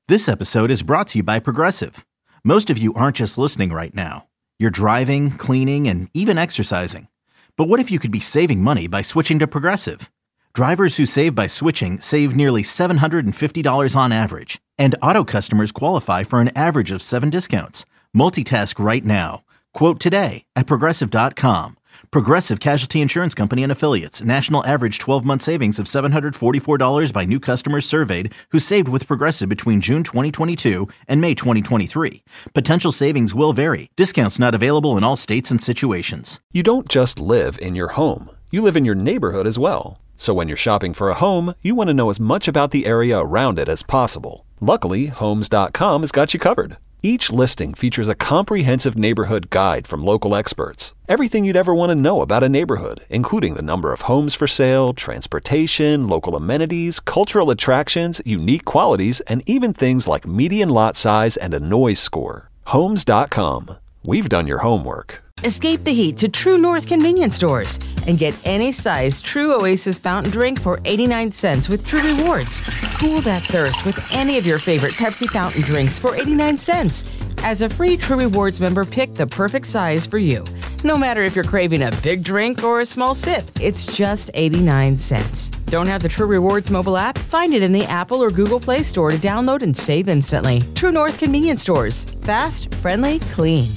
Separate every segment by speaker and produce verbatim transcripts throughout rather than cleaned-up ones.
Speaker 1: This episode is brought to you by Progressive. Most of you aren't just listening right now. You're driving, cleaning, and even exercising. But what if you could be saving money by switching to Progressive? Drivers who save by switching save nearly seven hundred fifty dollars on average. And auto customers qualify for an average of seven discounts. Multitask right now. Quote today at Progressive dot com. Progressive Casualty Insurance Company and Affiliates. National average twelve-month savings of seven hundred forty-four dollars by new customers surveyed who saved with Progressive between June twenty twenty-two and May twenty twenty-three. Potential savings will vary. Discounts not available in all states and situations.
Speaker 2: You don't just live in your home. You live in your neighborhood as well. So when you're shopping for a home, you want to know as much about the area around it as possible. Luckily, Homes dot com has got you covered. Each listing features a comprehensive neighborhood guide from local experts. Everything you'd ever want to know about a neighborhood, including the number of homes for sale, transportation, local amenities, cultural attractions, unique qualities, and even things like median lot size and a noise score. Homes dot com. We've done your homework.
Speaker 3: Escape the heat to True North convenience stores and get any size True Oasis fountain drink for eighty-nine cents with True Rewards. Cool that thirst with any of your favorite Pepsi fountain drinks for eighty-nine cents. As a free True Rewards member, pick the perfect size for you. No matter if you're craving a big drink or a small sip, it's just eighty-nine cents. Don't have the True Rewards mobile app? Find it in the Apple or Google Play Store to download and save instantly. True North convenience stores. Fast, friendly, clean.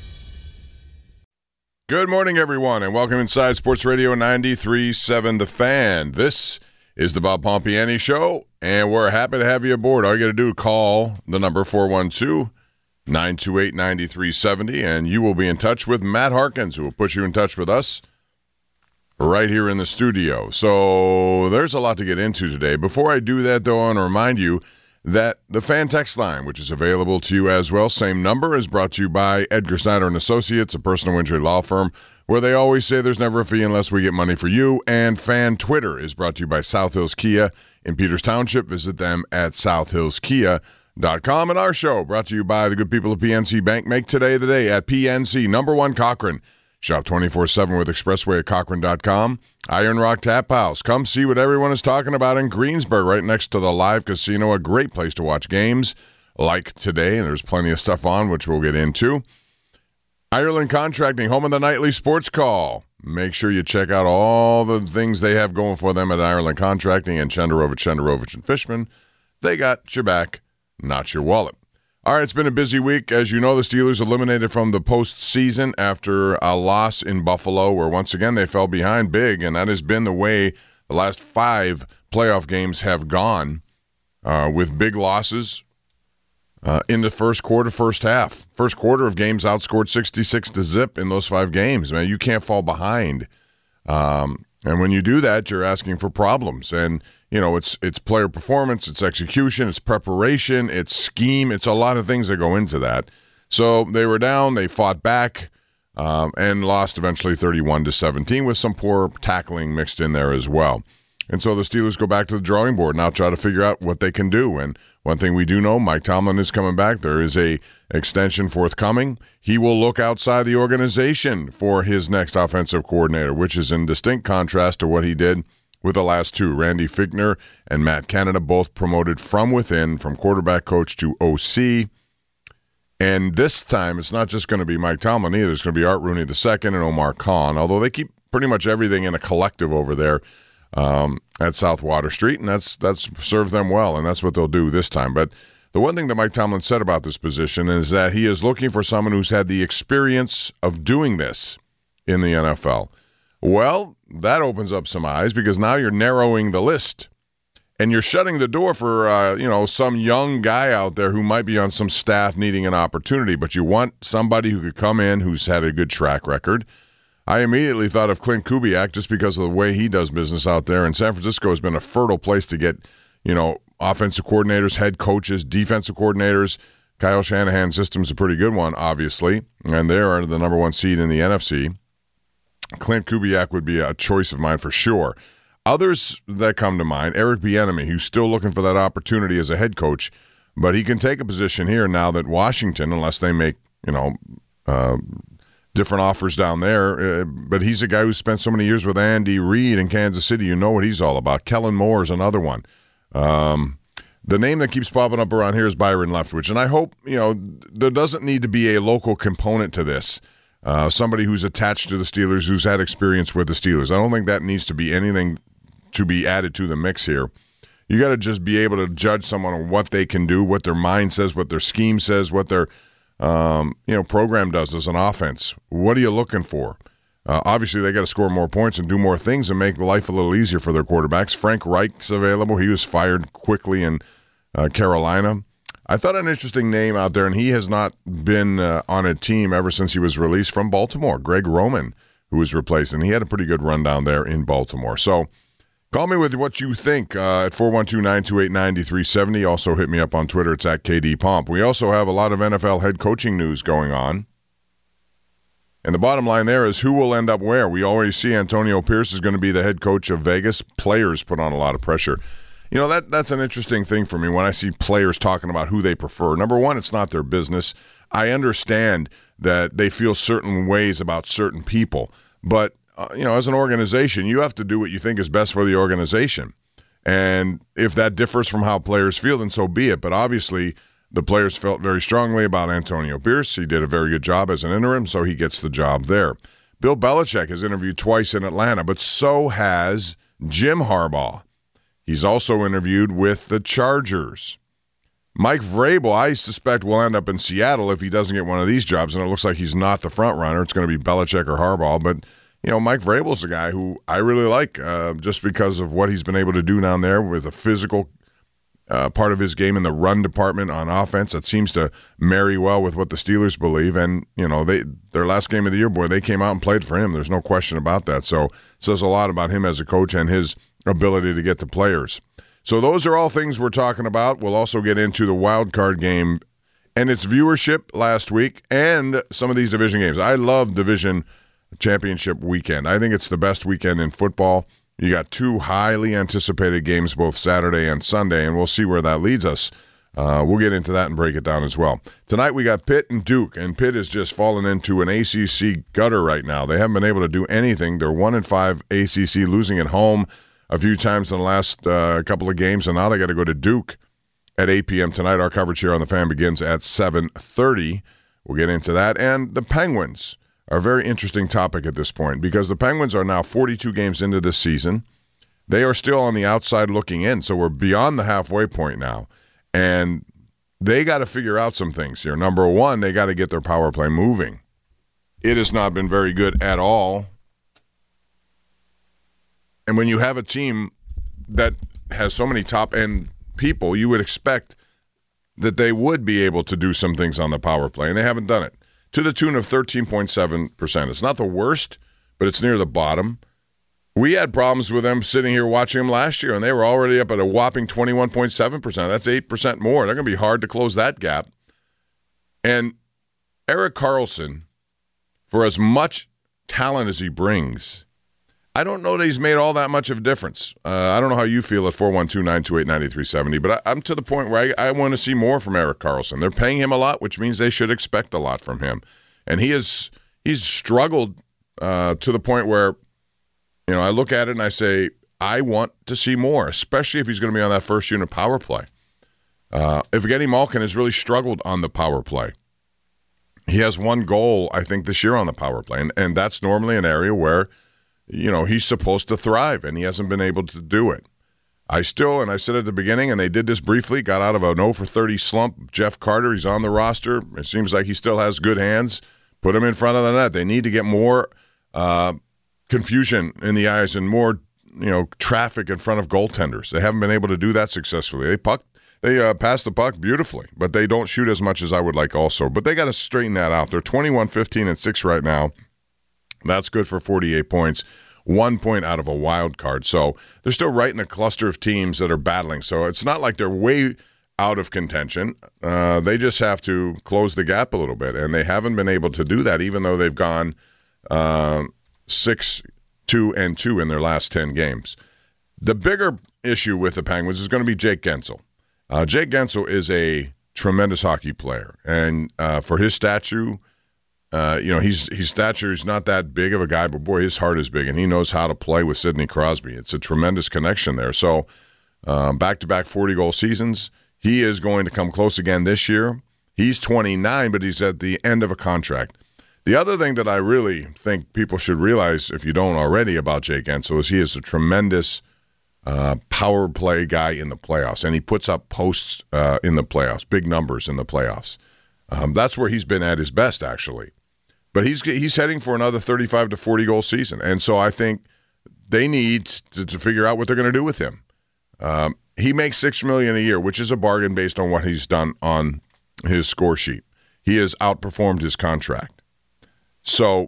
Speaker 4: Good morning, everyone, and welcome inside Sports Radio ninety-three point seven The Fan. This is the Bob Pompiani Show, and we're happy to have you aboard. All you got to do is call the number four one two, nine two eight, nine three seven zero, and you will be in touch with Matt Harkins, who will put you in touch with us right here in the studio. So there's a lot to get into today. Before I do that, though, I want to remind you that the Fan Text line, which is available to you as well, same number, is brought to you by Edgar Snyder and Associates, a personal injury law firm, where they always say there's never a fee unless we get money for you. And Fan Twitter is brought to you by South Hills Kia in Peters Township. Visit them at south hills kia dot com. And our show brought to you by the good people of P N C Bank. Make today the day at P N C, number one Cochran. Shop twenty-four seven with Expressway at Cochran dot com. Iron Rock Tap House. Come see what everyone is talking about in Greensburg, right next to the Live Casino. A great place to watch games like today, and there's plenty of stuff on, which we'll get into. Ireland Contracting, home of the nightly sports call. Make sure you check out all the things they have going for them at Ireland Contracting and Chenderovich, Chenderovich and Fishman. They got your back, not your wallet. All right, it's been a busy week. As you know, the Steelers eliminated from the postseason after a loss in Buffalo, where once again they fell behind big, and that has been the way the last five playoff games have gone, uh, with big losses uh, in the first quarter, first half. First quarter of games outscored sixty-six to zip in those five games. Man, you can't fall behind. Um, and when you do that, you're asking for problems. And you know, it's it's player performance, it's execution, it's preparation, it's scheme. It's a lot of things that go into that. So they were down, they fought back, um, and lost eventually thirty-one to seventeen with some poor tackling mixed in there as well. And so the Steelers go back to the drawing board now, try to figure out what they can do. And one thing we do know, Mike Tomlin is coming back. There is a extension forthcoming. He will look outside the organization for his next offensive coordinator, which is in distinct contrast to what he did with the last two. Randy Fichtner and Matt Canada, both promoted from within, from quarterback coach to O C. And this time, it's not just going to be Mike Tomlin either. It's going to be Art Rooney the second and Omar Khan, although they keep pretty much everything in a collective over there um, at South Water Street, and that's that's served them well, and that's what they'll do this time. But the one thing that Mike Tomlin said about this position is that he is looking for someone who's had the experience of doing this in the N F L. Well, that opens up some eyes because now you're narrowing the list. And you're shutting the door for, uh, you know, some young guy out there who might be on some staff needing an opportunity. But you want somebody who could come in who's had a good track record. I immediately thought of Clint Kubiak just because of the way he does business out there. And San Francisco has been a fertile place to get, you know, offensive coordinators, head coaches, defensive coordinators. Kyle Shanahan's system's a pretty good one, obviously. And they are the number one seed in the N F C. Clint Kubiak would be a choice of mine for sure. Others that come to mind, Eric Bieniemy, who's still looking for that opportunity as a head coach, but he can take a position here now that Washington, unless they make, you know, uh, different offers down there, uh, but he's a guy who spent so many years with Andy Reid in Kansas City. You know what he's all about. Kellen Moore is another one. Um, The name that keeps popping up around here is Byron Leftwich, and I hope, you know, there doesn't need to be a local component to this. Uh, somebody who's attached to the Steelers, who's had experience with the Steelers. I don't think that needs to be anything to be added to the mix here. You got to just be able to judge someone on what they can do, what their mind says, what their scheme says, what their um, you know program does as an offense. What are you looking for? Uh, obviously, they got to score more points and do more things and make life a little easier for their quarterbacks. Frank Reich's available. He was fired quickly in uh, Carolina. I thought an interesting name out there, and he has not been uh, on a team ever since he was released from Baltimore. Greg Roman, who was replaced, and he had a pretty good run down there in Baltimore. So call me with what you think uh, at four one two, nine two eight, nine three seven zero. Also hit me up on Twitter. It's at K D Pomp. We also have a lot of N F L head coaching news going on. And the bottom line there is who will end up where. We always see Antonio Pierce is going to be the head coach of Vegas. Players put on a lot of pressure. You know, that that's an interesting thing for me when I see players talking about who they prefer. Number one, it's not their business. I understand that they feel certain ways about certain people. But, uh, you know, as an organization, you have to do what you think is best for the organization. And if that differs from how players feel, then so be it. But obviously, the players felt very strongly about Antonio Pierce. He did a very good job as an interim, so he gets the job there. Bill Belichick has interviewed twice in Atlanta, but so has Jim Harbaugh. He's also interviewed with the Chargers. Mike Vrabel, I suspect, will end up in Seattle if he doesn't get one of these jobs, and it looks like he's not the front runner. It's going to be Belichick or Harbaugh, but you know, Mike Vrabel's a guy who I really like uh, just because of what he's been able to do down there with a physical Uh, part of his game in the run department on offense that seems to marry well with what the Steelers believe. And, you know, they their last game of the year, boy, they came out and played for him. There's no question about that. So it says a lot about him as a coach and his ability to get to players. So those are all things we're talking about. We'll also get into the wild card game and its viewership last week and some of these division games. I love division championship weekend. I think it's the best weekend in football. You got two highly anticipated games both Saturday and Sunday, and we'll see where that leads us. Uh, we'll get into that and break it down as well. Tonight we got Pitt and Duke, and Pitt has just fallen into an A C C gutter right now. They haven't been able to do anything. They're one and five A C C, losing at home a few times in the last uh, couple of games, and now they got to go to Duke at eight p.m. tonight. Our coverage here on The Fan begins at seven thirty. We'll get into that. And the Penguins are a very interesting topic at this point because the Penguins are now forty-two games into this season. They are still on the outside looking in, so we're beyond the halfway point now. And they got to figure out some things here. Number one, they got to get their power play moving. It has not been very good at all. And when you have a team that has so many top-end people, you would expect that they would be able to do some things on the power play, and they haven't done it. To the tune of thirteen point seven percent. It's not the worst, but it's near the bottom. We had problems with them sitting here watching them last year, and they were already up at a whopping twenty-one point seven percent. That's eight percent more. They're going to be hard to close that gap. And Erik Karlsson, for as much talent as he brings, I don't know that he's made all that much of a difference. Uh, I don't know how you feel at four one two, nine two eight, nine three seven zero, but I, I'm to the point where I, I want to see more from Erik Karlsson. They're paying him a lot, which means they should expect a lot from him. And he is he's struggled uh, to the point where, you know, I look at it and I say, I want to see more, especially if he's going to be on that first unit power play. Uh, Evgeny Malkin has really struggled on the power play. He has one goal, I think, this year on the power play, and, and that's normally an area where, you know, he's supposed to thrive, and he hasn't been able to do it. I still, and I said at the beginning, and they did this briefly, got out of an oh for thirty slump. Jeff Carter, he's on the roster. It seems like he still has good hands. Put him in front of the net. They need to get more uh, confusion in the eyes and more, you know, traffic in front of goaltenders. They haven't been able to do that successfully. They puck, they uh, pass the puck beautifully, but they don't shoot as much as I would like also. But they got to straighten that out. They're twenty-one, fifteen, and six right now. That's good for forty-eight points. One point out of a wild card. So they're still right in the cluster of teams that are battling. So it's not like they're way out of contention. Uh, they just have to close the gap a little bit, and they haven't been able to do that, even though they've gone uh, six, two, and two in their last ten games. The bigger issue with the Penguins is going to be Jake Guentzel. Uh, Jake Guentzel is a tremendous hockey player, and uh, for his stature, Uh, you know, he's his stature is not that big of a guy, but boy, his heart is big, and he knows how to play with Sidney Crosby. It's a tremendous connection there. So uh, back-to-back forty-goal seasons. He is going to come close again this year. He's twenty-nine, but he's at the end of a contract. The other thing that I really think people should realize, if you don't already, about Jake Guentzel is he is a tremendous uh, power play guy in the playoffs, and he puts up posts uh, in the playoffs, big numbers in the playoffs. Um, that's where he's been at his best, actually. But he's he's heading for another thirty-five to forty goal season, and so I think they need to, to figure out what they're going to do with him. Um, he makes six million dollars a year, which is a bargain based on what he's done on his score sheet. He has outperformed his contract. So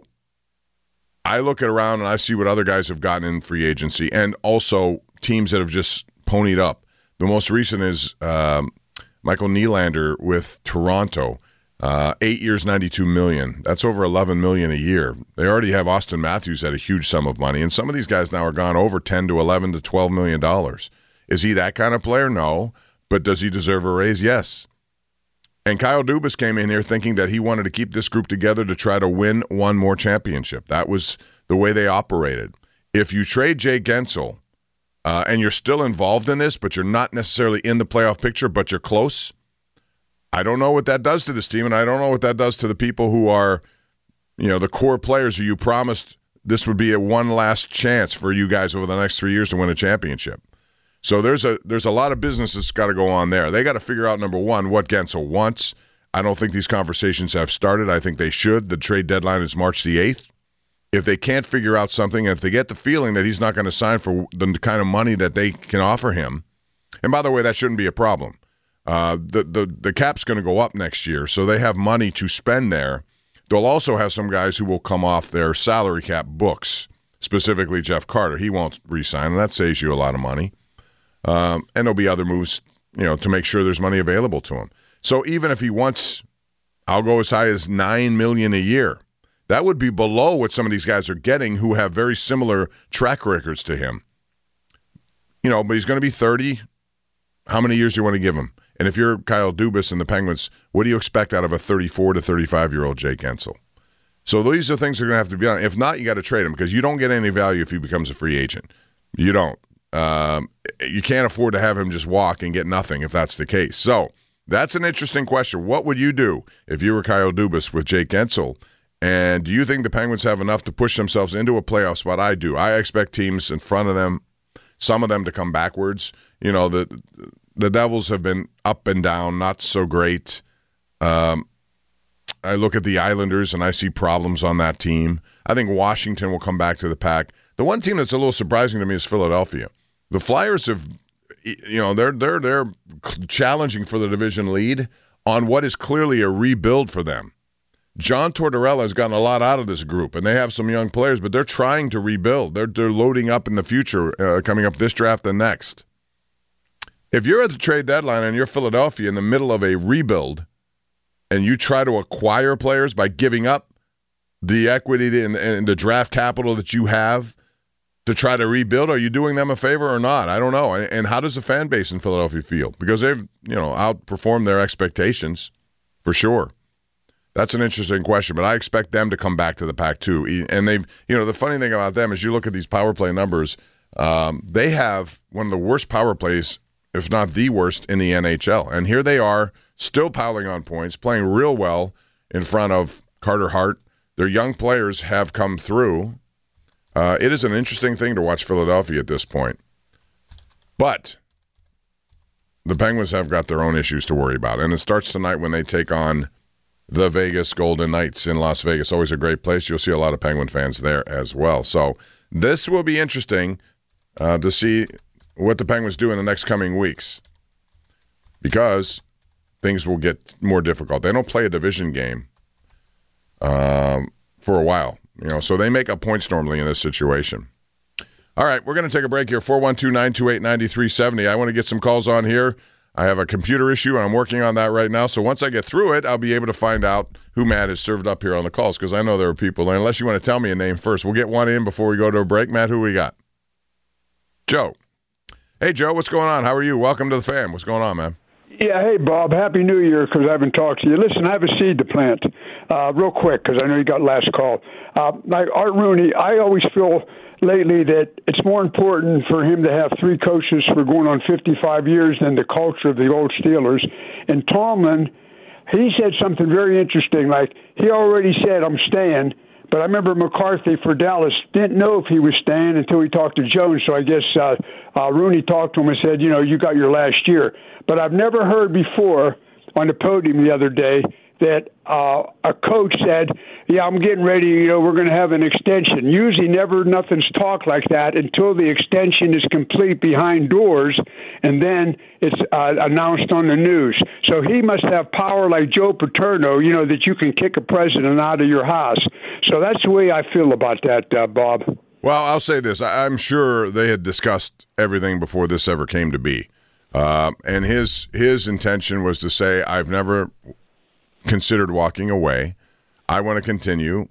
Speaker 4: I look at around and I see what other guys have gotten in free agency, and also teams that have just ponied up. The most recent is um, Michael Nylander with Toronto. Uh, eight years, ninety-two million dollars. That's over eleven million dollars a year. They already have Austin Matthews at a huge sum of money, and some of these guys now are gone over ten to eleven to twelve million dollars. Is he that kind of player? No. But does he deserve a raise? Yes. And Kyle Dubas came in here thinking that he wanted to keep this group together to try to win one more championship. That was the way they operated. If you trade Jake Guentzel uh, and you're still involved in this, but you're not necessarily in the playoff picture, but you're close, I don't know what that does to this team, and I don't know what that does to the people who are, you know, the core players who you promised this would be a one last chance for you guys over the next three years to win a championship. So there's a there's a lot of business that's got to go on there. They got to figure out, number one, what Guentzel wants. I don't think these conversations have started. I think they should. The trade deadline is March the eighth. If they can't figure out something, if they get the feeling that he's not going to sign for the kind of money that they can offer him, and by the way, that shouldn't be a problem. Uh, the, the, the cap's going to go up next year, so they have money to spend there. They'll also have some guys who will come off their salary cap books, specifically Jeff Carter. He won't re-sign, and that saves you a lot of money. Um, and there'll be other moves, you know, to make sure there's money available to him. So even if he wants, I'll go as high as nine million dollars a year. That would be below what some of these guys are getting who have very similar track records to him. You know, but he's going to be thirty. How many years do you want to give him? And if you're Kyle Dubas and the Penguins, what do you expect out of a thirty-four to thirty-five-year-old Jake Guentzel? So these are things that are going to have to be done. If not, you got to trade him because you don't get any value if he becomes a free agent. You don't. Um, you can't afford to have him just walk and get nothing if that's the case. So that's an interesting question. What would you do if you were Kyle Dubas with Jake Guentzel? And do you think the Penguins have enough to push themselves into a playoff spot? I do. I expect teams in front of them, some of them to come backwards. You know, the the Devils have been up and down, not so great. Um, I look at the Islanders and I see problems on that team. I think Washington will come back to the pack. The one team that's a little surprising to me is Philadelphia. The Flyers have, you know, they're they're they're challenging for the division lead on what is clearly a rebuild for them. John Tortorella has gotten a lot out of this group, and they have some young players, but they're trying to rebuild. They're they're loading up in the future, uh, coming up this draft and next. If you're at the trade deadline and you're Philadelphia in the middle of a rebuild, and you try to acquire players by giving up the equity and, and the draft capital that you have to try to rebuild, are you doing them a favor or not? I don't know. And, and how does the fan base in Philadelphia feel? Because they've, you know, outperformed their expectations for sure. That's an interesting question, but I expect them to come back to the pack too. And they've, you know, the funny thing about them is you look at these power play numbers, um, they have one of the worst power plays, if not the worst, in the N H L. And here they are, still piling on points, playing real well in front of Carter Hart. Their young players have come through. Uh, it is an interesting thing to watch Philadelphia at this point. But the Penguins have got their own issues to worry about. And it starts tonight when they take on the Vegas Golden Knights in Las Vegas. Always a great place. You'll see a lot of Penguin fans there as well. So this will be interesting uh, to see what the Penguins do in the next coming weeks because things will get more difficult. They don't play a division game um, for a while. You know, so they make up points normally in this situation. All right, we're going to take a break here. four one two, nine two eight, nine three seven zero. I want to get some calls on here. I have a computer issue, and I'm working on that right now. So once I get through it, I'll be able to find out who Matt has served up here on the calls because I know there are people there. Unless you want to tell me a name first. We'll get one in before we go to a break. Matt, who we got? Joe. Hey, Joe, what's going on? How are you? Welcome to the fam. What's going on, man?
Speaker 5: Yeah, hey, Bob. Happy New Year, because I haven't talked to you. Listen, I have a seed to plant. Uh, real quick, because I know you got last call. Uh, like Art Rooney, I always feel lately that it's more important for him to have three coaches for going on fifty-five years than the culture of the old Steelers. And Tomlin, he said something very interesting, like he already said, I'm staying. But I remember McCarthy for Dallas didn't know if he was staying until he talked to Jones. So I guess uh, uh, Rooney talked to him and said, you know, you got your last year. But I've never heard before on the podium the other day that uh, a coach said, yeah, I'm getting ready, you know, we're going to have an extension. Usually never nothing's talked like that until the extension is complete behind doors, and then it's uh, announced on the news. So he must have power like Joe Paterno, you know, that you can kick a president out of your house. So that's the way I feel about that, uh, Bob.
Speaker 4: Well, I'll say this. I'm sure they had discussed everything before this ever came to be. Uh, and his his intention was to say, I've never considered walking away. I want to continue.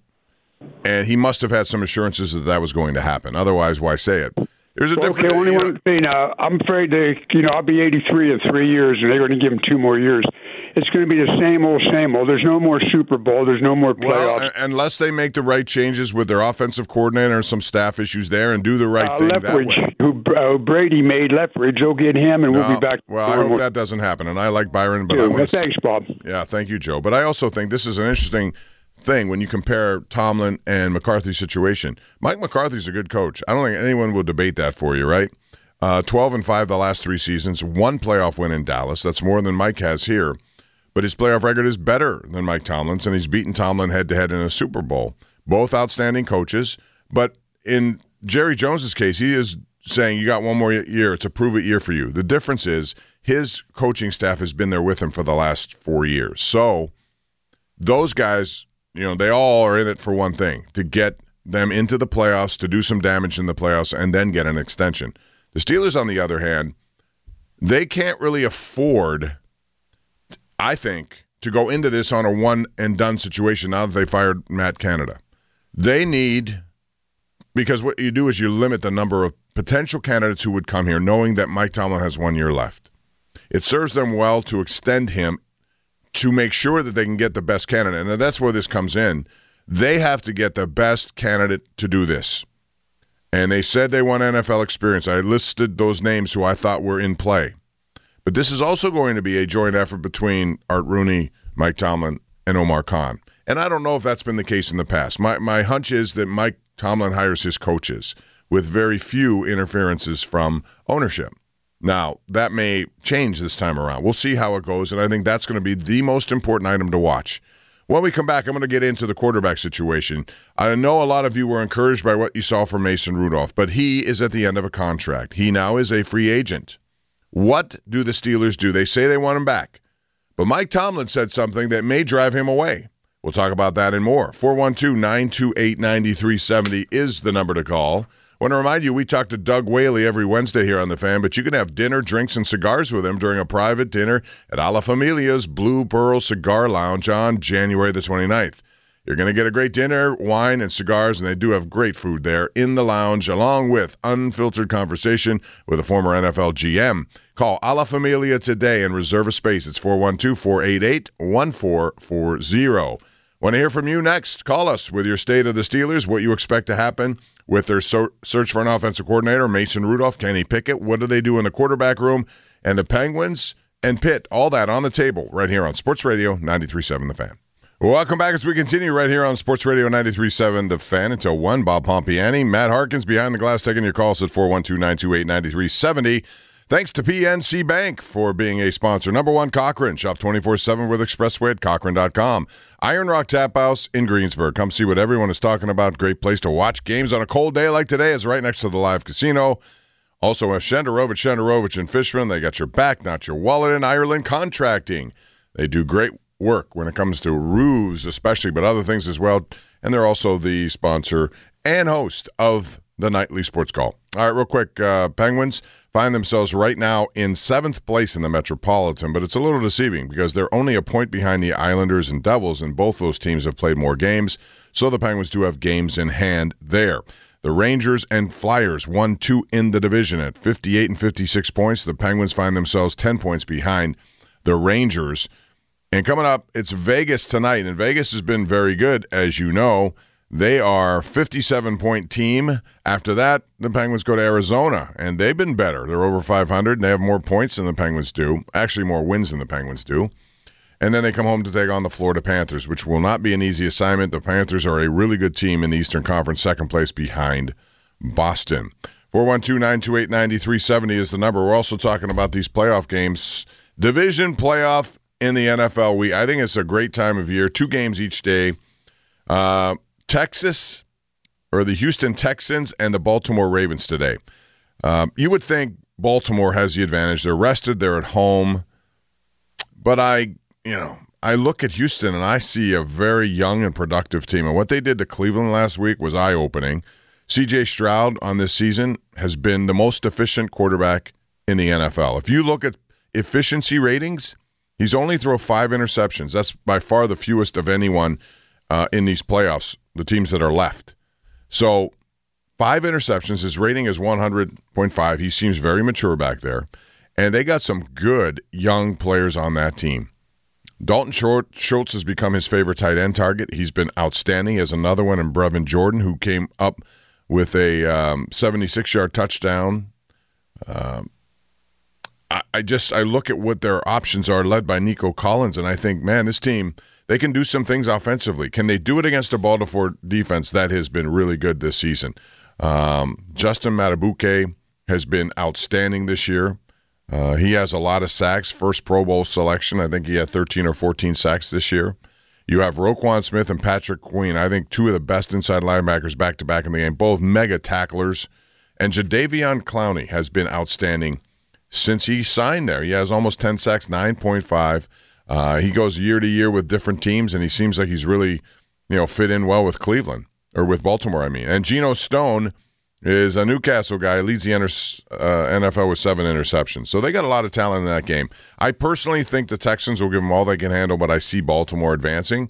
Speaker 4: And he must have had some assurances that that was going to happen. Otherwise, why say it? There's a
Speaker 5: well,
Speaker 4: difference.
Speaker 5: Okay, only one thing. Uh, I'm afraid they, you know, I'll be eighty-three in three years, and they're going to give him two more years. It's going to be the same old, same old. There's no more Super Bowl. There's no more playoffs.
Speaker 4: Well, unless they make the right changes with their offensive coordinator and some staff issues there and do the right
Speaker 5: uh,
Speaker 4: thing
Speaker 5: Leftwich,
Speaker 4: that way.
Speaker 5: Who uh, Brady made Leftwich, they'll get him, and
Speaker 4: no,
Speaker 5: we'll be back.
Speaker 4: Well, I hope more. that doesn't happen. And I like Byron, but
Speaker 5: Dude,
Speaker 4: I want
Speaker 5: to, Thanks, Bob.
Speaker 4: Yeah, thank you, Joe. But I also think this is an interesting thing when you compare Tomlin and McCarthy's situation. Mike McCarthy's a good coach. I don't think anyone will debate that for you, right? Uh, twelve and five the last three seasons, one playoff win in Dallas. That's more than Mike has here. But his playoff record is better than Mike Tomlin's, and he's beaten Tomlin head-to-head in a Super Bowl. Both outstanding coaches. But in Jerry Jones's case, he is saying you got one more year. It's a prove-it year for you. The difference is his coaching staff has been there with him for the last four years. So those guys, you know, they all are in it for one thing, to get them into the playoffs, to do some damage in the playoffs, and then get an extension. The Steelers, on the other hand, they can't really afford, I think, to go into this on a one-and-done situation now that they fired Matt Canada. They need, because what you do is you limit the number of potential candidates who would come here knowing that Mike Tomlin has one year left. It serves them well to extend him to make sure that they can get the best candidate. And that's where this comes in. They have to get the best candidate to do this. And they said they want N F L experience. I listed those names who I thought were in play. But this is also going to be a joint effort between Art Rooney, Mike Tomlin, and Omar Khan. And I don't know if that's been the case in the past. My my hunch is that Mike Tomlin hires his coaches with very few interferences from ownership. Now, that may change this time around. We'll see how it goes, and I think that's going to be the most important item to watch. When we come back, I'm going to get into the quarterback situation. I know a lot of you were encouraged by what you saw from Mason Rudolph, but he is at the end of a contract. He now is a free agent. What do the Steelers do? They say they want him back, but Mike Tomlin said something that may drive him away. We'll talk about that and more. four one two, nine two eight, nine three seven zero is the number to call. I want to remind you, we talk to Doug Whaley every Wednesday here on The Fan, but you can have dinner, drinks, and cigars with him during a private dinner at A La Familia's Blue Pearl Cigar Lounge on January the twenty-ninth. You're going to get a great dinner, wine, and cigars, and they do have great food there in the lounge, along with unfiltered conversation with a former N F L G M. Call A La Familia today and reserve a space. It's four one two, four eight eight, one four four zero. Want to hear from you next? Call us with your state of the Steelers, what you expect to happen with their so- search for an offensive coordinator, Mason Rudolph, Kenny Pickett. What do they do in the quarterback room? And the Penguins and Pitt, all that on the table right here on Sports Radio ninety-three point seven The Fan. Welcome back as we continue right here on Sports Radio ninety-three point seven The Fan until one. Bob Pompiani, Matt Harkins behind the glass taking your calls at four one two, nine two eight, nine three seven zero. Thanks to P N C Bank for being a sponsor. Number one, Cochrane. Shop twenty-four seven with Expressway at Cochrane dot com. Iron Rock Tap House in Greensburg. Come see what everyone is talking about. Great place to watch games on a cold day like today. It's right next to the live casino. Also, a Shenderovich, Shenderovich and Fishman. They got your back, not your wallet. In Ireland Contracting. They do great work when it comes to roofs especially, but other things as well. And they're also the sponsor and host of the Nightly Sports Call. All right, real quick, uh, Penguins find themselves right now in seventh place in the Metropolitan, but it's a little deceiving because they're only a point behind the Islanders and Devils, and both those teams have played more games, so the Penguins do have games in hand there. The Rangers and Flyers one two in the division at fifty-eight and fifty-six points. The Penguins find themselves ten points behind the Rangers. And coming up, it's Vegas tonight, and Vegas has been very good, as you know. They are a fifty-seven point team. After that, the Penguins go to Arizona, and they've been better. They're over five hundred, and they have more points than the Penguins do. Actually, more wins than the Penguins do. And then they come home to take on the Florida Panthers, which will not be an easy assignment. The Panthers are a really good team in the Eastern Conference, second place behind Boston. four one two, nine two eight, nine three seven zero is the number. We're also talking about these playoff games. Division playoff in the N F L. We I think it's a great time of year. Two games each day. Uh, Texas, or the Houston Texans, and the Baltimore Ravens today. Um, you would think Baltimore has the advantage. They're rested. They're at home. But I, you know, I look at Houston, and I see a very young and productive team. And what they did to Cleveland last week was eye-opening. C J Stroud on this season has been the most efficient quarterback in the N F L. If you look at efficiency ratings, he's only thrown five interceptions. That's by far the fewest of anyone uh, in these playoffs, the teams that are left. So five interceptions. His rating is one hundred point five. He seems very mature back there. And they got some good young players on that team. Dalton Schultz has become his favorite tight end target. He's been outstanding. He has another one in Brevin Jordan, who came up with a um, seventy-six-yard touchdown. Um, I, I just I look at what their options are, led by Nico Collins, and I think, man, this team, they can do some things offensively. Can they do it against a Baltimore defense that has been really good this season? Um, Justin Matabuke has been outstanding this year. Uh, he has a lot of sacks, first Pro Bowl selection. I think he had thirteen or fourteen sacks this year. You have Roquan Smith and Patrick Queen, I think two of the best inside linebackers back-to-back in the game, both mega tacklers. And Jadeveon Clowney has been outstanding since he signed there. He has almost ten sacks, nine point five. Uh, he goes year to year with different teams, and he seems like he's really, you know, fit in well with Cleveland, or with Baltimore, I mean. And Geno Stone is a Newcastle guy, leads the uh, N F L with seven interceptions. So they got a lot of talent in that game. I personally think the Texans will give them all they can handle, but I see Baltimore advancing.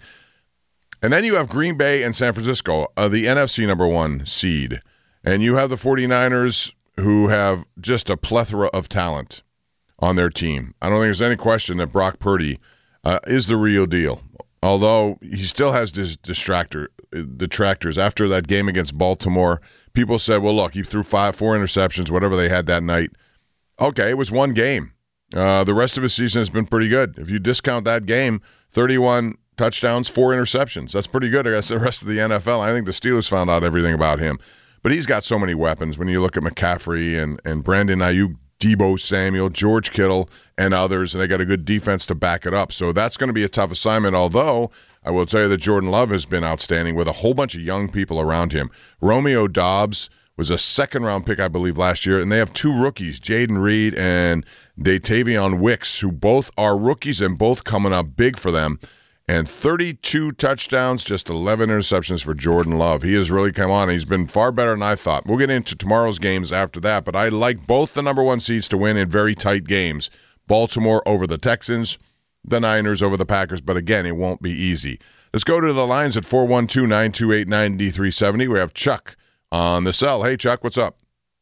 Speaker 4: And then you have Green Bay and San Francisco, uh, the N F C number one seed. And you have the 49ers, who have just a plethora of talent on their team. I don't think there's any question that Brock Purdy uh, is the real deal, although he still has this distractor, detractors. After that game against Baltimore, people said, well, look, he threw five, four interceptions, whatever they had that night. Okay, it was one game. Uh, the rest of his season has been pretty good. If you discount that game, thirty-one touchdowns, four interceptions. That's pretty good against the rest of the N F L. I think the Steelers found out everything about him. But he's got so many weapons. When you look at McCaffrey and, and Brandon Ayuk, Deebo Samuel, George Kittle, and others, and they got a good defense to back it up. So that's going to be a tough assignment, although I will tell you that Jordan Love has been outstanding with a whole bunch of young people around him. Romeo Doubs was a second-round pick, I believe, last year, and they have two rookies, Jaden Reed and Datavion Wicks, who both are rookies and both coming up big for them. And thirty-two touchdowns, just eleven interceptions for Jordan Love. He has really come on. He's been far better than I thought. We'll get into tomorrow's games after that, but I like both the number one seeds to win in very tight games. Baltimore over the Texans, the Niners over the Packers, but again, it won't be easy. Let's go to the lines at four one two, nine two eight, nine three seven zero. We have Chuck on the cell. Hey, Chuck, what's up?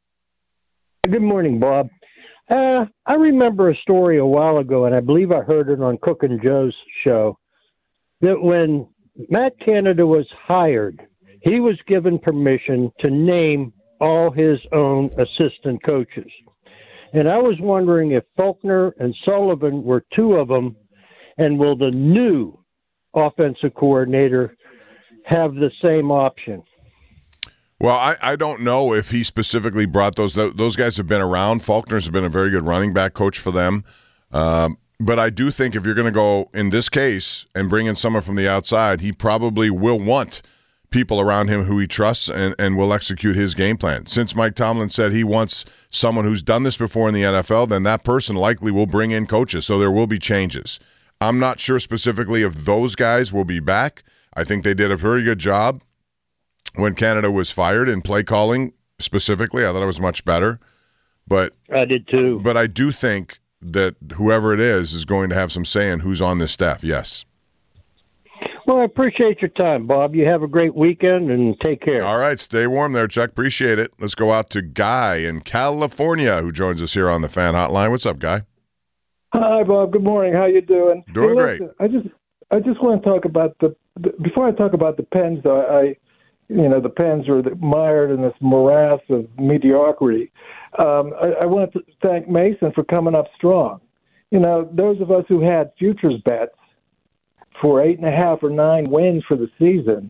Speaker 6: Good morning, Bob. Uh, I remember a story a while ago, and I believe I heard it on Cook and Joe's show, that when Matt Canada was hired, he was given permission to name all his own assistant coaches. And I was wondering if Faulkner and Sullivan were two of them, and will the new offensive coordinator have the same option?
Speaker 4: Well, I, I don't know if he specifically brought those. Those guys have been around. Faulkner's been a very good running back coach for them. Um, But I do think if you're going to go, in this case, and bring in someone from the outside, he probably will want people around him who he trusts and, and will execute his game plan. Since Mike Tomlin said he wants someone who's done this before in the N F L, then that person likely will bring in coaches, so there will be changes. I'm not sure specifically if those guys will be back. I think they did a very good job when Canada was fired in play calling specifically. I thought it was much better. But
Speaker 6: I did too.
Speaker 4: But I do think that whoever it is is going to have some say in who's on this staff, yes.
Speaker 6: Well, I appreciate your time, Bob. You have a great weekend, and take care.
Speaker 4: All right, stay warm there, Chuck. Appreciate it. Let's go out to Guy in California, who joins us here on the Fan Hotline. What's up, Guy?
Speaker 7: Hi, Bob. Good morning. How you doing?
Speaker 4: Doing
Speaker 7: hey,
Speaker 4: great.
Speaker 7: Listen, I just I just want to talk about the, the before I talk about the Pens. Though I, you know, the Pens are mired in this morass of mediocrity. Um, I, I want to thank Mason for coming up strong. You know, those of us who had futures bets for eight and a half or nine wins for the season.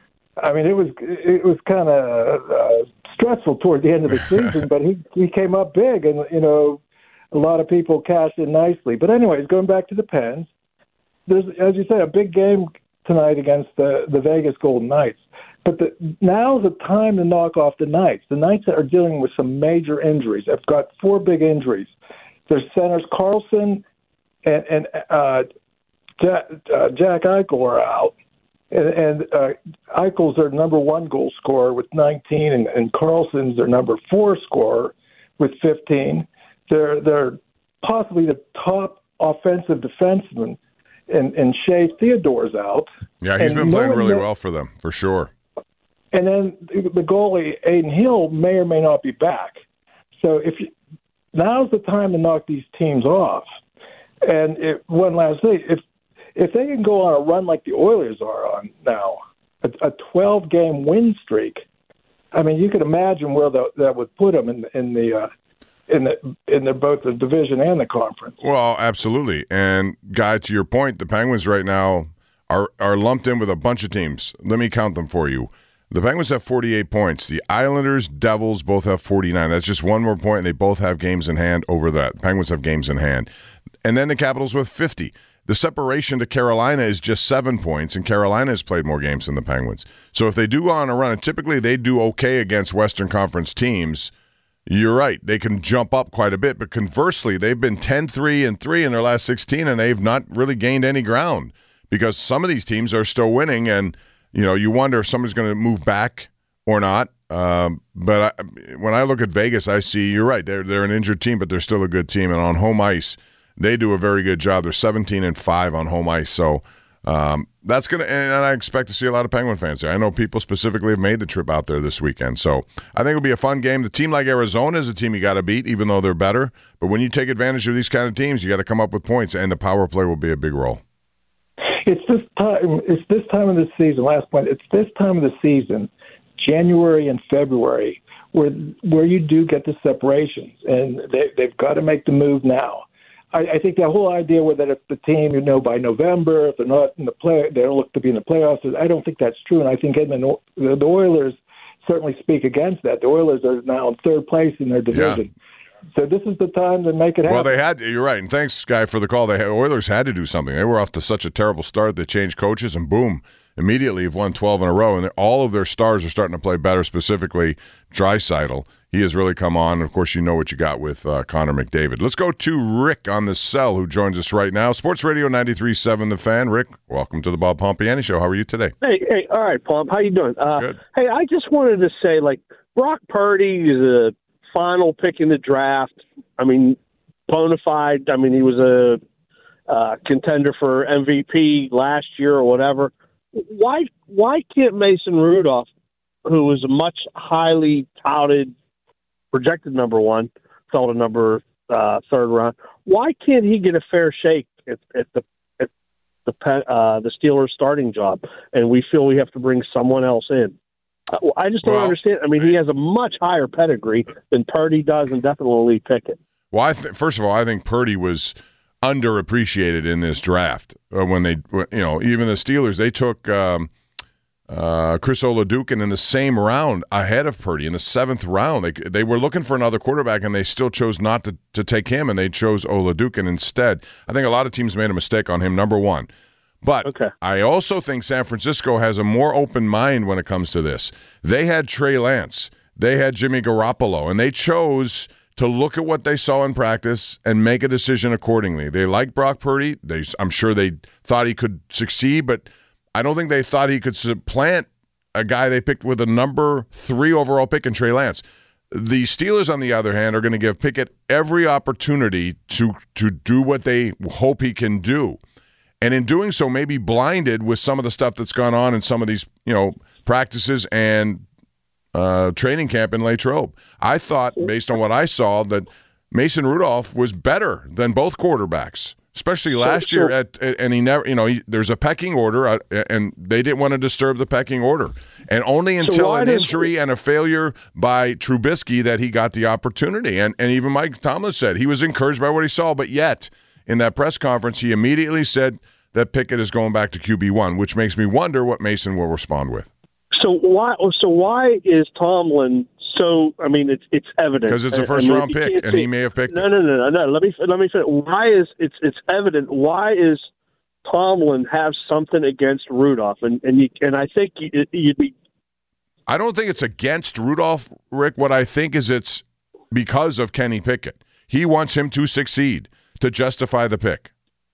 Speaker 7: I mean, it was it was kind of uh, stressful toward the end of the season, but he he came up big, and you know, a lot of people cashed in nicely. But anyways, going back to the Pens, there's, as you said, a big game tonight against the the Vegas Golden Knights. But the, now's the time to knock off the Knights. The Knights are dealing with some major injuries. They've got four big injuries. Their centers, Carlson and, and uh, Jack, uh, Jack Eichel are out. And, and uh, Eichel's their number one goal scorer with nineteen, and, and Carlson's their number four scorer with fifteen. They're they're possibly the top offensive defenseman, and, and Shea Theodore's out.
Speaker 4: Yeah, he's
Speaker 7: and
Speaker 4: been playing
Speaker 7: no
Speaker 4: really
Speaker 7: knows,
Speaker 4: well for them, for sure.
Speaker 7: And then the goalie, Aiden Hill, may or may not be back. So if you, now's the time to knock these teams off. And it, one last thing, if if they can go on a run like the Oilers are on now, a twelve-game win streak, I mean, you could imagine where the, that would put them in, in the uh, in the in the both the division and the conference.
Speaker 4: Well, absolutely. And Guy, to your point, the Penguins right now are are lumped in with a bunch of teams. Let me count them for you. The Penguins have forty-eight points. The Islanders, Devils both have forty-nine. That's just one more point, and they both have games in hand over that. Penguins have games in hand. And then the Capitals with fifty. The separation to Carolina is just seven points, and Carolina has played more games than the Penguins. So if they do go on a run, and typically they do okay against Western Conference teams, you're right. They can jump up quite a bit. But conversely, they've been ten three and three in their last sixteen, and they've not really gained any ground because some of these teams are still winning, and you know, you wonder if somebody's going to move back or not. Um, but I, when I look at Vegas, I see you're right. They're they're an injured team, but they're still a good team, and on home ice, they do a very good job. They're seventeen and five on home ice, so um, that's gonna. And I expect to see a lot of Penguin fans there. I know people specifically have made the trip out there this weekend, so I think it'll be a fun game. The team like Arizona is a team you got to beat, even though they're better. But when you take advantage of these kind of teams, you got to come up with points, and the power play will be a big role.
Speaker 7: It's this time. It's this time of the season. Last point. It's this time of the season, January and February, where where you do get the separations, and they, they've got to make the move now. I, I think that whole idea where that if the team, you know, by November, if they're not in the play, they don't look to be in the playoffs. I don't think that's true, and I think Edmund, the, the Oilers certainly speak against that. The Oilers are now in third place in their division. Yeah. So this is the time to make it happen.
Speaker 4: Well, they had to, you're right. And thanks, Guy, for the call. The Oilers had to do something. They were off to such a terrible start. They changed coaches, and boom, immediately have won twelve in a row. And all of their stars are starting to play better, specifically Draisaitl. He has really come on. Of course, you know what you got with uh, Connor McDavid. Let's go to Rick on the cell, who joins us right now. Sports Radio ninety-three point seven The Fan. Rick, welcome to the Bob Pompiani Show. How are you today?
Speaker 8: Hey, hey, all right, Pomp. How you doing? Uh,
Speaker 4: Good.
Speaker 8: Hey, I just wanted to say, like, Brock Purdy is a final pick in the draft. I mean, bona fide. I mean, he was a uh, contender for M V P last year or whatever. Why why can't Mason Rudolph, who was a much highly touted, projected number one, fell to number uh, third round, why can't he get a fair shake at, at the at the uh, the Steelers starting job? And we feel we have to bring someone else in. I just don't well, understand. I mean, he has a much higher pedigree than Purdy does, and definitely Pickett.
Speaker 4: Well, I th- first of all, I think Purdy was underappreciated in this draft. Uh, when they, you know, even the Steelers, they took um, uh, Chris Oladokun in the same round ahead of Purdy in the seventh round. They they were looking for another quarterback, and they still chose not to to take him, and they chose Oladokun instead. I think a lot of teams made a mistake on him. Number one. But okay. I also think San Francisco has a more open mind when it comes to this. They had Trey Lance. They had Jimmy Garoppolo, and they chose to look at what they saw in practice and make a decision accordingly. They liked Brock Purdy. They, I'm sure they thought he could succeed, but I don't think they thought he could supplant a guy they picked with a number three overall pick in Trey Lance. The Steelers, on the other hand, are going to give Pickett every opportunity to to do what they hope he can do. And in doing so, maybe blinded with some of the stuff that's gone on in some of these, you know, practices and uh, training camp in Latrobe. I thought, based on what I saw, that Mason Rudolph was better than both quarterbacks, especially last year. At and he never, you know, he, there's a pecking order, uh, and they didn't want to disturb the pecking order. And only until
Speaker 8: so
Speaker 4: an
Speaker 8: does,
Speaker 4: injury and a failure by Trubisky that he got the opportunity. And and even Mike Tomlin said he was encouraged by what he saw, but yet in that press conference he immediately said that Pickett is going back to Q B one, which makes me wonder what Mason will respond with.
Speaker 8: So why? So why is Tomlin? So I mean, it's it's evident
Speaker 4: because it's a first
Speaker 8: I mean,
Speaker 4: round pick, and he may have picked.
Speaker 8: No,
Speaker 4: it.
Speaker 8: no, no, no, no. Let me let me finish. Why is it's it's evident? Why is Tomlin have something against Rudolph? And and you, and I think you, you'd be.
Speaker 4: I don't think it's against Rudolph, Rick. What I think is it's because of Kenny Pickett. He wants him to succeed to justify the pick.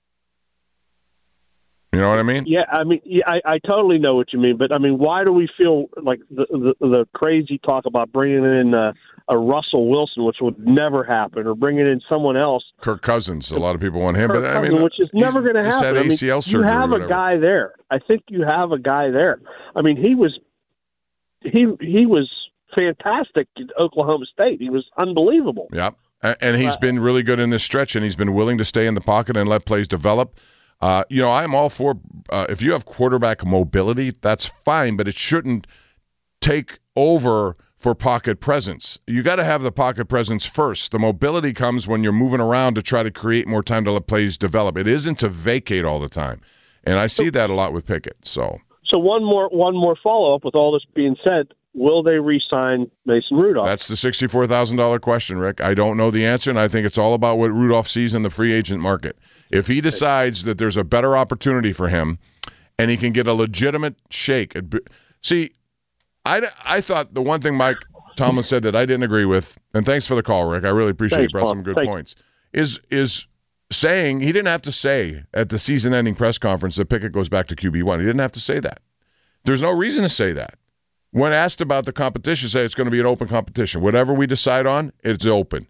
Speaker 4: You know what I mean?
Speaker 8: Yeah, I mean, yeah, I, I totally know what you mean, but I mean, why do we feel like the the, the crazy talk about bringing in uh, a Russell Wilson, which would never happen, or bringing in someone else?
Speaker 4: Kirk Cousins. A lot of people want him,
Speaker 8: Kirk
Speaker 4: but I
Speaker 8: Cousins,
Speaker 4: mean,
Speaker 8: which is never going to happen.
Speaker 4: Just had A C L
Speaker 8: I mean,
Speaker 4: surgery.
Speaker 8: You have a guy there. I think you have a guy there. I mean, he was he he was fantastic at Oklahoma State. He was unbelievable.
Speaker 4: Yeah, and he's been really good in this stretch, and he's been willing to stay in the pocket and let plays develop. Uh, you know, I'm all for uh, if you have quarterback mobility, that's fine, but it shouldn't take over for pocket presence. You got to have the pocket presence first. The mobility comes when you're moving around to try to create more time to let plays develop. It isn't to vacate all the time, and I see that a lot with Pickett. So,
Speaker 8: so one more one more follow up with all this being said. Will they re-sign Mason Rudolph?
Speaker 4: That's the sixty-four thousand dollars question, Rick. I don't know the answer, and I think it's all about what Rudolph sees in the free agent market. If he decides that there's a better opportunity for him and he can get a legitimate shake. See, I, I thought the one thing Mike Tomlin said that I didn't agree with, and thanks for the call, Rick. I really appreciate
Speaker 8: Thanks,
Speaker 4: you brought
Speaker 8: Bob.
Speaker 4: some good
Speaker 8: Thanks.
Speaker 4: points, is is saying he didn't have to say at the season-ending press conference that Pickett goes back to Q B one. He didn't have to say that. There's no reason to say that. When asked about the competition, say it's going to be an open competition. Whatever we decide on, it's open.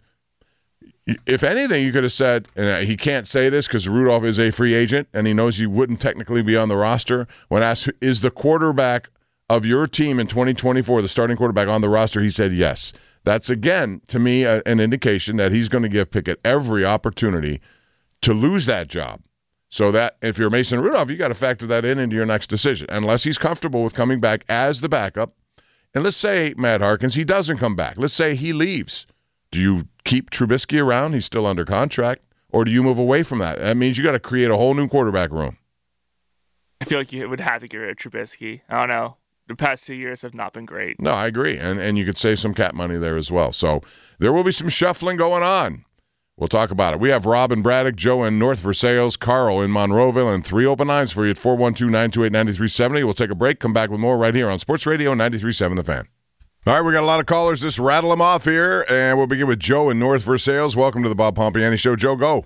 Speaker 4: If anything, you could have said, and he can't say this because Rudolph is a free agent and he knows he wouldn't technically be on the roster. When asked, is the quarterback of your team in twenty twenty-four, the starting quarterback on the roster, he said yes. That's, again, to me, a, an indication that he's going to give Pickett every opportunity to lose that job. So that if you're Mason Rudolph, you got to factor that in into your next decision, unless he's comfortable with coming back as the backup. And let's say, Matt Harkins, he doesn't come back. Let's say he leaves. Do you keep Trubisky around? He's still under contract. Or do you move away from that? That means you got to create a whole new quarterback room.
Speaker 9: I feel like you would have to get rid of Trubisky. I don't know. The past two years have not been great.
Speaker 4: No, I agree. And and you could save some cap money there as well. So there will be some shuffling going on. We'll talk about it. We have Rob in Braddock, Joe in North Versailles, Carl in Monroeville, and three open lines for you at four one two, nine two eight, nine three seven zero. We'll take a break, come back with more right here on Sports Radio ninety-three point seven The Fan. All right, we got a lot of callers. Just rattle them off here, and we'll begin with Joe in North Versailles. Welcome to the Bob Pompiani Show. Joe, go.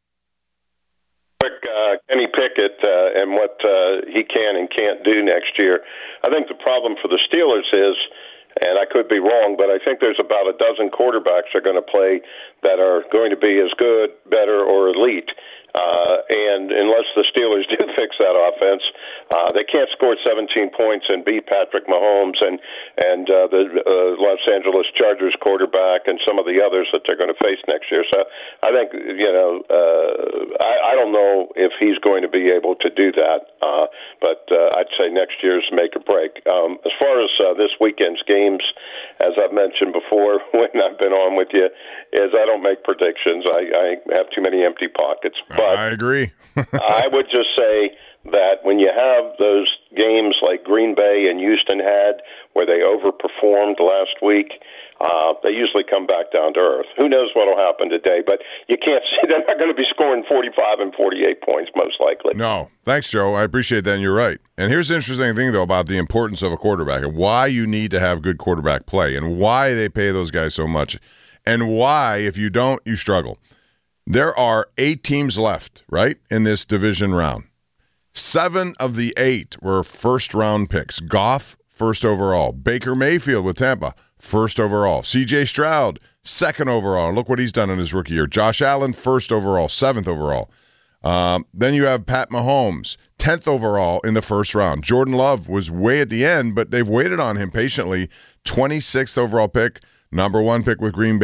Speaker 10: Quick, uh, Kenny Pickett uh, and what uh, he can and can't do next year. I think the problem for the Steelers is, and I could be wrong, but I think there's about a dozen quarterbacks that are going to play that are going to be as good, better, or elite. Uh, and unless the Steelers do fix that offense, uh, they can't score seventeen points and beat Patrick Mahomes and and uh, the uh, Los Angeles Chargers quarterback and some of the others that they're going to face next year. So I think, you know, uh, I, I don't know if he's going to be able to do that, uh, but uh, I'd say next year's make or break. Um, as far as uh, this weekend's games, as I've mentioned before when I've been on with you, is I don't make predictions. I, I have too many empty pockets. But
Speaker 4: I agree.
Speaker 10: I would just say that when you have those games like Green Bay and Houston had where they overperformed last week, uh, they usually come back down to earth. Who knows what will happen today, but you can't see they're not going to be scoring forty-five and forty-eight points most likely.
Speaker 4: No. Thanks, Joe. I appreciate that, and you're right. And here's the interesting thing, though, about the importance of a quarterback and why you need to have good quarterback play and why they pay those guys so much and why, if you don't, you struggle. There are eight teams left, right, in this division round. Seven of the eight were first-round picks. Goff, first overall. Baker Mayfield with Tampa, first overall. C J Stroud, second overall. Look what he's done in his rookie year. Josh Allen, first overall, seventh overall. Um, then you have Pat Mahomes, tenth overall in the first round. Jordan Love was way at the end, but they've waited on him patiently. twenty-sixth overall pick, number one pick with Green Bay.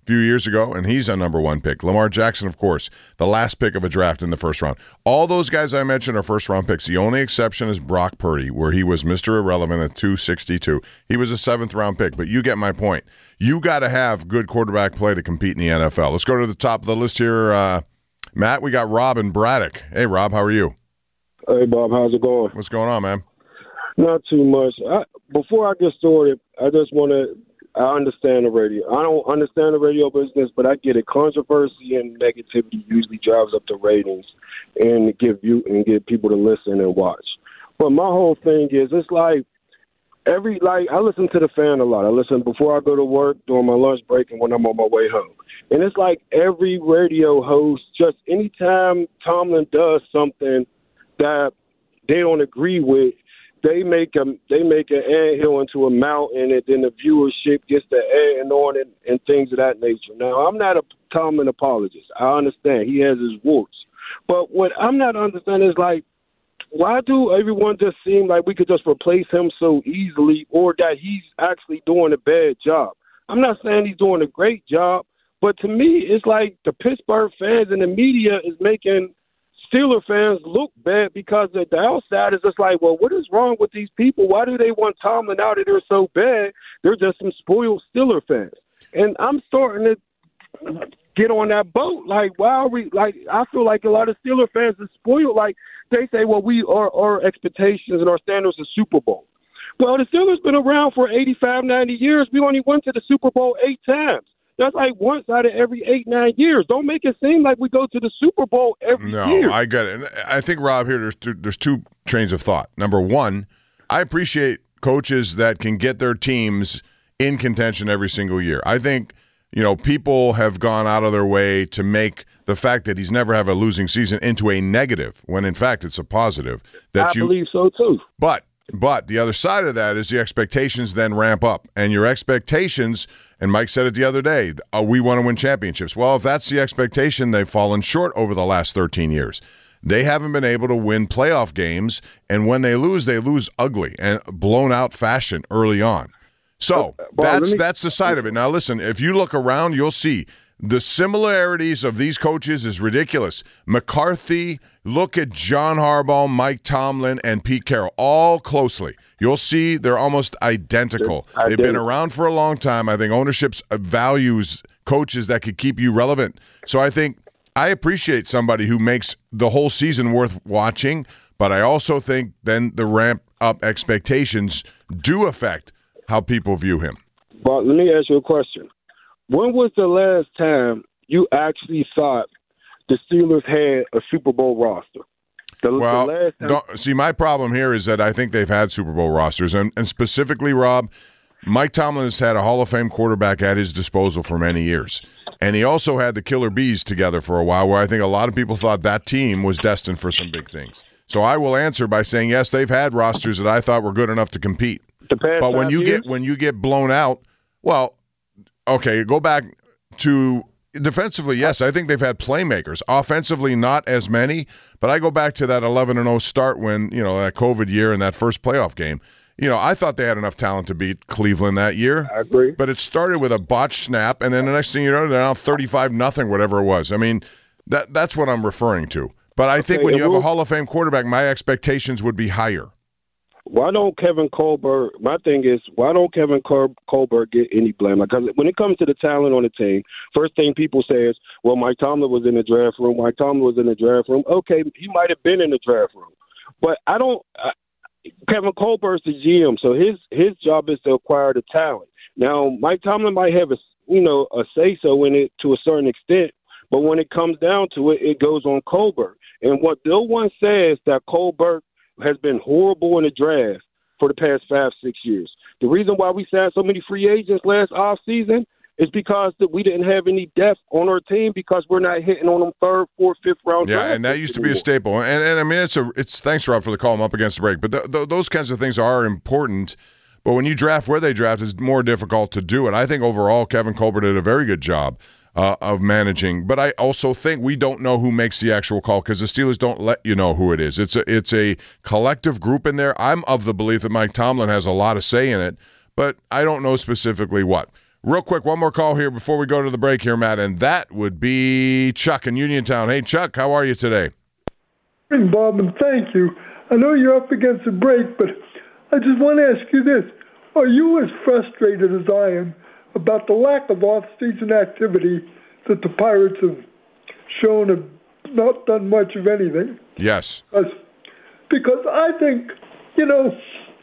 Speaker 4: few years ago, and he's a number one pick. Lamar Jackson, of course, the last pick of a draft in the first round. All those guys I mentioned are first-round picks. The only exception is Brock Purdy, where he was Mister Irrelevant at two sixty-two. He was a seventh-round pick, but you get my point. You got to have good quarterback play to compete in the N F L. Let's go to the top of the list here. Uh, Matt, we got Rob and Braddock. Hey, Rob, how are you?
Speaker 11: Hey, Bob, how's it going?
Speaker 4: What's going on, man?
Speaker 11: Not too much. I, before I get started, I just want to I understand the radio. I don't understand the radio business, but I get it. Controversy and negativity usually drives up the ratings and give you and get people to listen and watch. But my whole thing is, it's like every like I listen to the fan a lot. I listen before I go to work, during my lunch break, and when I'm on my way home. And it's like every radio host, just anytime Tomlin does something that they don't agree with, They make a they make an anthill into a mountain, and then the viewership gets to adding on and, and things of that nature. Now, I'm not a Tomlin apologist. I understand he has his warts, but what I'm not understanding is like, why do everyone just seem like we could just replace him so easily, or that he's actually doing a bad job? I'm not saying he's doing a great job, but to me, it's like the Pittsburgh fans and the media is making Steeler fans look bad because the, the outside is just like, well, what is wrong with these people? Why do they want Tomlin out of there so bad? They're just some spoiled Steeler fans. And I'm starting to get on that boat. Like, why are we, like, I feel like a lot of Steeler fans are spoiled. Like, they say, well, we are, our expectations and our standards are Super Bowl. Well, the Steelers been around for eighty-five, ninety years. We only went to the Super Bowl eight times. That's like once out of every eight, nine years. Don't make it seem like we go to the Super Bowl every
Speaker 4: no,
Speaker 11: year.
Speaker 4: No, I get it. And I think, Rob, here, there's two, there's two trains of thought. Number one, I appreciate coaches that can get their teams in contention every single year. I think, you know, people have gone out of their way to make the fact that he's never have a losing season into a negative, when in fact it's a positive. That
Speaker 11: I
Speaker 4: you,
Speaker 11: believe so, too.
Speaker 4: But But the other side of that is the expectations then ramp up. And your expectations, and Mike said it the other day, uh, we want to win championships. Well, if that's the expectation, they've fallen short over the last thirteen years. They haven't been able to win playoff games, and when they lose, they lose ugly and blown out fashion early on. So
Speaker 11: well,
Speaker 4: that's
Speaker 11: me-
Speaker 4: that's the side of it. Now, listen, if you look around, you'll see the similarities of these coaches is ridiculous. McCarthy, look at John Harbaugh, Mike Tomlin, and Pete Carroll, all closely. You'll see they're almost identical.
Speaker 11: I
Speaker 4: They've
Speaker 11: did.
Speaker 4: been around for a long time. I think ownership values coaches that could keep you relevant. So I think I appreciate somebody who makes the whole season worth watching, but I also think then the ramp-up expectations do affect how people view him.
Speaker 11: But let me ask you a question. When was the last time you actually thought the Steelers had a Super Bowl roster? The,
Speaker 4: well,
Speaker 11: the last time-
Speaker 4: don't, see, my problem here is that I think they've had Super Bowl rosters, and, and specifically, Rob, Mike Tomlin has had a Hall of Fame quarterback at his disposal for many years, and he also had the Killer Bees together for a while, where I think a lot of people thought that team was destined for some big things. So I will answer by saying, yes, they've had rosters that I thought were good enough to compete.
Speaker 11: The past
Speaker 4: but when
Speaker 11: five
Speaker 4: you
Speaker 11: years?
Speaker 4: get when you get blown out, well, okay, go back to defensively. Yes, I think they've had playmakers. Offensively, not as many. But I go back to that eleven and oh start when, you know, that COVID year and that first playoff game. You know, I thought they had enough talent to beat Cleveland that year.
Speaker 11: I agree.
Speaker 4: But it started with a botched snap, and then the next thing you know, they're now thirty-five nothing, whatever it was. I mean, that that's what I'm referring to. But I think
Speaker 11: Okay,
Speaker 4: when you have a
Speaker 11: we'll-
Speaker 4: Hall of Fame quarterback, my expectations would be higher.
Speaker 11: Why don't Kevin Colbert? My thing is, why don't Kevin Col- Colbert get any blame? Because when it comes to the talent on the team, first thing people say is, "Well, Mike Tomlin was in the draft room. Mike Tomlin was in the draft room." Okay, he might have been in the draft room, but I don't. I, Kevin Colbert's the G M, so his his job is to acquire the talent. Now, Mike Tomlin might have a you know a say so in it to a certain extent, but when it comes down to it, it goes on Colbert. And what Bill one says that Colbert has been horrible in the draft for the past five, six years. The reason why we signed so many free agents last offseason is because that we didn't have any depth on our team because we're not hitting on them third, fourth, fifth round.
Speaker 4: Yeah,
Speaker 11: draft
Speaker 4: and that
Speaker 11: picks
Speaker 4: used to be a
Speaker 11: anymore.
Speaker 4: staple. And, and I mean, it's a it's thanks, Rob, for the call. I'm up against the break, but th- th- those kinds of things are important. But when you draft where they draft, it's more difficult to do it. I think overall, Kevin Colbert did a very good job uh, of managing. But I also think we don't know who makes the actual call because the Steelers don't let you know who it is. It's a it's a collective group in there. I'm of the belief that Mike Tomlin has a lot of say in it, but I don't know specifically what. Real quick, one more call here before we go to the break here, Matt, and that would be Chuck in Uniontown. Hey, Chuck, how are you today?
Speaker 12: Good, Bob, and thank you. I know you're up against the break, but I just want to ask you this. Are you as frustrated as I am about the lack of off-season activity that the Pirates have shown have not done much of anything?
Speaker 4: Yes.
Speaker 12: Because, because I think, you know,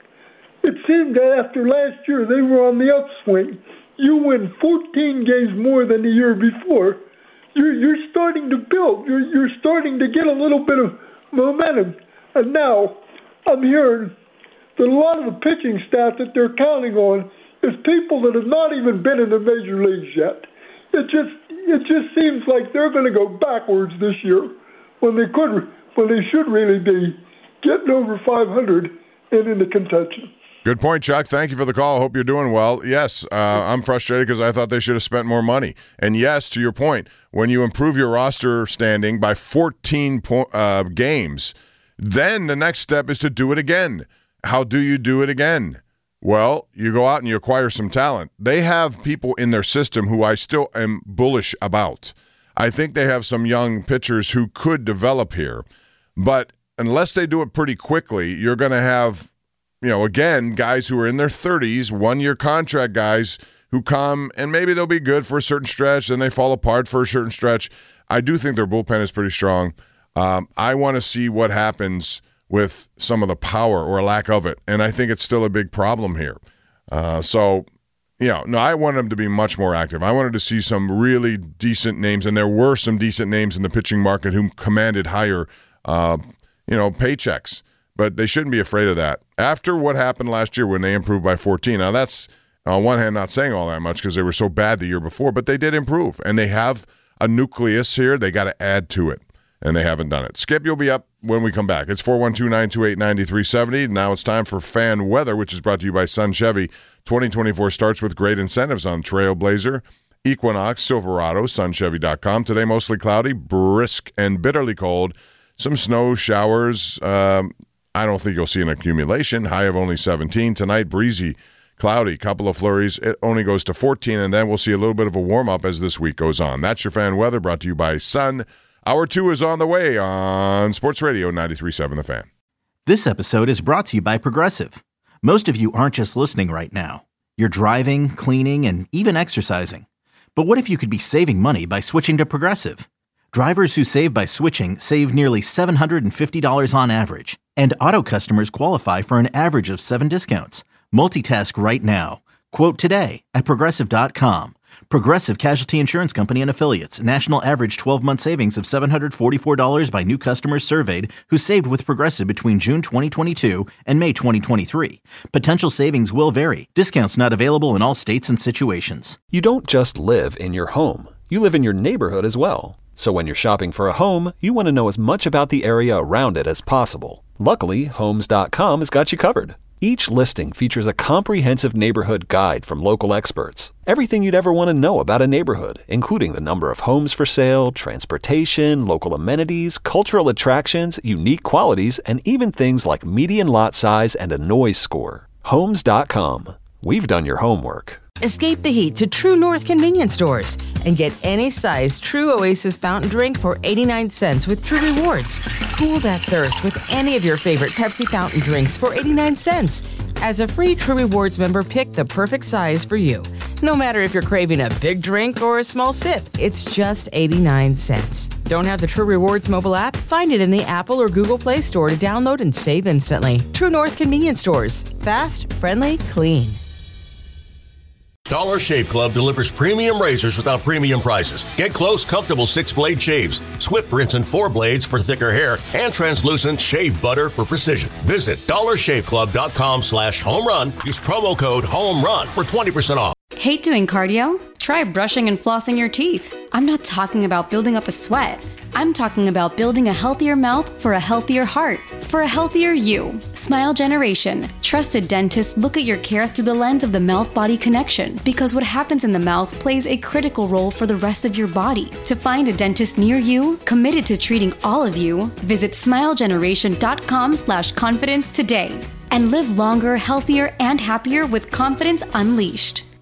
Speaker 12: it seemed that after last year they were on the upswing. You win fourteen games more than the year before. You're, you're starting to build. You're, you're starting to get a little bit of momentum. And now I'm hearing that a lot of the pitching staff that they're counting on is people that have not even been in the major leagues yet. It just it just seems like they're going to go backwards this year when they could when they should really be getting over five hundred and in the contention.
Speaker 4: Good point, Chuck. Thank you for the call. I hope you're doing well. Yes, uh, I'm frustrated because I thought they should have spent more money. And yes, to your point, when you improve your roster standing by fourteen po- uh, games, then the next step is to do it again. How do you do it again? Well, you go out and you acquire some talent. They have people in their system who I still am bullish about. I think they have some young pitchers who could develop here. But unless they do it pretty quickly, you're going to have, you know, again, guys who are in their thirties, one-year contract guys who come and maybe they'll be good for a certain stretch, then they fall apart for a certain stretch. I do think their bullpen is pretty strong. Um, I want to see what happens with some of the power or lack of it, and I think it's still a big problem here. Uh, so, you know, no, I wanted them to be much more active. I wanted to see some really decent names, and there were some decent names in the pitching market who commanded higher, uh, you know, paychecks. But they shouldn't be afraid of that. After what happened last year when they improved by fourteen, now that's, on one hand, not saying all that much because they were so bad the year before, but they did improve, and they have a nucleus here. They got to add to it, and they haven't done it. Skip, you'll be up when we come back. It's four one two, nine two eight, nine three seven zero. Now it's time for Fan Weather, which is brought to you by Sun Chevy. twenty twenty-four starts with great incentives on Trailblazer, Equinox, Silverado, sun chevy dot com. Today, mostly cloudy, brisk, and bitterly cold. Some snow showers. Um, I don't think you'll see an accumulation. High of only seventeen. Tonight, breezy, cloudy, couple of flurries. It only goes to fourteen, and then we'll see a little bit of a warm-up as this week goes on. That's your Fan Weather, brought to you by Sun. Hour two is on the way on Sports Radio ninety-three point seven The Fan.
Speaker 1: This episode is brought to you by Progressive. Most of you aren't just listening right now. You're driving, cleaning, and even exercising. But what if you could be saving money by switching to Progressive? Drivers who save by switching save nearly seven hundred fifty dollars on average. And auto customers qualify for an average of seven discounts. Multitask right now. Quote today at Progressive dot com. Progressive Casualty Insurance Company and Affiliates. National average twelve-month savings of seven hundred forty-four dollars by new customers surveyed who saved with Progressive between June twenty twenty-two and May twenty twenty-three. Potential savings will vary. Discounts not available in all states and situations.
Speaker 2: You don't just live in your home. You live in your neighborhood as well. So when you're shopping for a home, you want to know as much about the area around it as possible. Luckily, Homes dot com has got you covered. Each listing features a comprehensive neighborhood guide from local experts. Everything you'd ever want to know about a neighborhood, including the number of homes for sale, transportation, local amenities, cultural attractions, unique qualities, and even things like median lot size and a noise score. Homes dot com. We've done your homework.
Speaker 3: Escape the heat to True North convenience stores and get any size True Oasis fountain drink for eighty-nine cents with True Rewards. Cool that thirst with any of your favorite Pepsi fountain drinks for eighty-nine cents. As a free True Rewards member, pick the perfect size for you. No matter if you're craving a big drink or a small sip, it's just eighty-nine cents. Don't have the True Rewards mobile app? Find it in the Apple or Google Play Store to download and save instantly. True North convenience stores. Fast, friendly, clean.
Speaker 13: Dollar Shave Club delivers premium razors without premium prices. Get close, comfortable six-blade shaves, swift rinse and four blades for thicker hair, and translucent shave butter for precision. Visit dollar shave club dot com slash home run. Use promo code HOMERUN for twenty percent off.
Speaker 14: Hate doing cardio? Try brushing and flossing your teeth. I'm not talking about building up a sweat. I'm talking about building a healthier mouth for a healthier heart, for a healthier you. Smile Generation. Trusted dentists look at your care through the lens of the mouth-body connection, because what happens in the mouth plays a critical role for the rest of your body. To find a dentist near you, committed to treating all of you, visit smile generation dot com slash confidence today and live longer, healthier, and happier with confidence unleashed.